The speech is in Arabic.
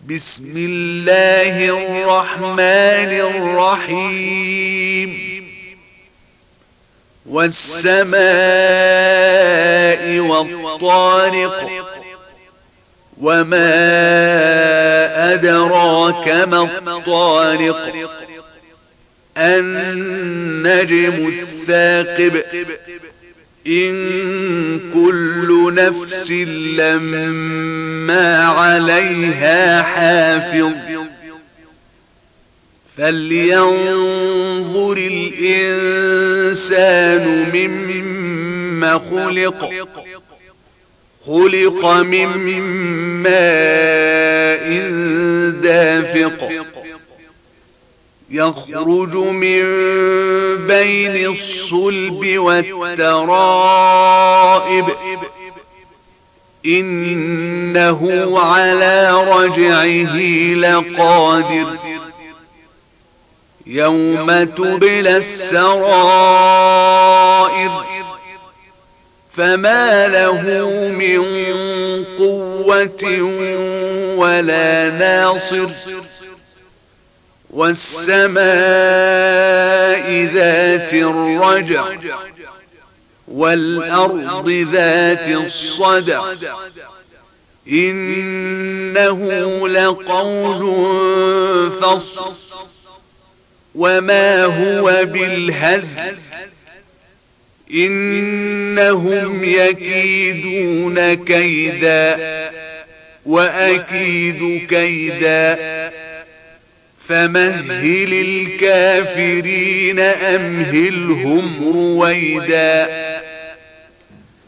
بسم الله الرحمن الرحيم والسماء والطارق وما أدراك ما الطارق النجم الثاقب إن كل نفس لما عليها حافظ فلينظر الإنسان مما خلق من ماء دافق يخرج من بين الصلب والترائب إنه على رجعه لقادر يوم تبلى السرائر فما له من قوة ولا ناصر والسماء ذات الرجع والأرض ذات الصدع إنه لقول فصل وما هو بالهزل إنهم يكيدون كيدا وأكيد كيدا فمهل الكافرين أمهلهم رويدا